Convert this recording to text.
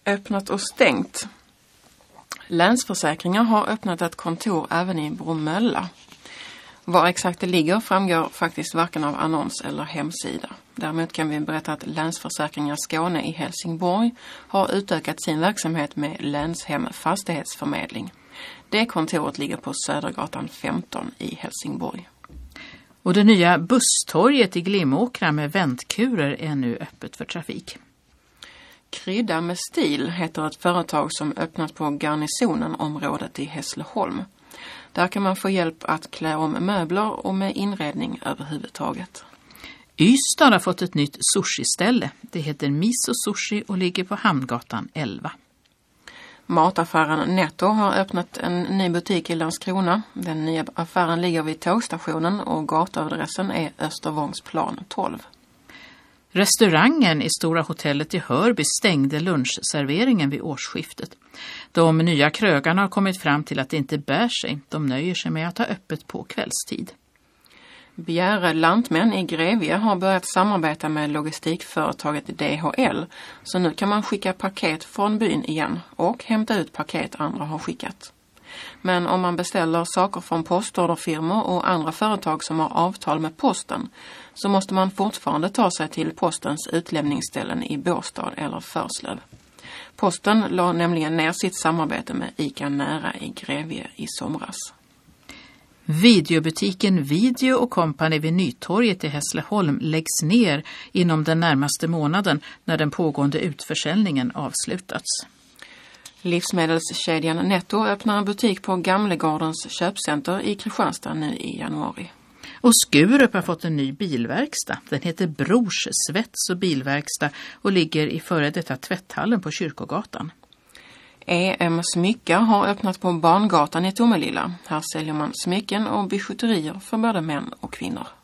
Öppnat och stängt. Länsförsäkringar har öppnat ett kontor även i Bromölla. Var exakt det ligger framgår faktiskt varken av annons eller hemsida. Däremot kan vi berätta att Länsförsäkringar Skåne i Helsingborg har utökat sin verksamhet med Länshem fastighetsförmedling. Det kontoret ligger på Södergatan 15 i Helsingborg. Och det nya busstorget i Glimåkra med väntkurer är nu öppet för trafik. Krydda med stil heter ett företag som öppnat på Garnisonen-området i Hässleholm. Där kan man få hjälp att klä om möbler och med inredning överhuvudtaget. Ystad har fått ett nytt sushi-ställe. Det heter Miso Sushi och ligger på Hamngatan 11. Mataffären Netto har öppnat en ny butik i Landskrona. Den nya affären ligger vid tågstationen och gatadressen är Östervångsplan 12. Restaurangen i Stora hotellet i Hörby stängde lunchserveringen vid årsskiftet. De nya krögarna har kommit fram till att det inte bär sig. De nöjer sig med att ha öppet på kvällstid. Bjäre lantmän i Grevie har börjat samarbeta med logistikföretaget DHL. Så nu kan man skicka paket från byn igen och hämta ut paket andra har skickat. Men om man beställer saker från postorderfirmor och andra företag som har avtal med posten så måste man fortfarande ta sig till postens utlämningsställen i Båstad eller Förslöv. Posten la nämligen ner sitt samarbete med ICA Nära i Grevie i somras. Videobutiken Video & Company vid Nytorget i Hässleholm läggs ner inom den närmaste månaden när den pågående utförsäljningen avslutats. Livsmedelskedjan Netto öppnar en butik på Gamlegårdens köpcenter i Kristianstad nu i januari. Och Skurup har fått en ny bilverkstad. Den heter Brors svets- och bilverkstad och ligger i före detta tvätthallen på Kyrkogatan. EM Smycka har öppnat på Barngatan i Tomelilla. Här säljer man smycken och bijouterier för både män och kvinnor.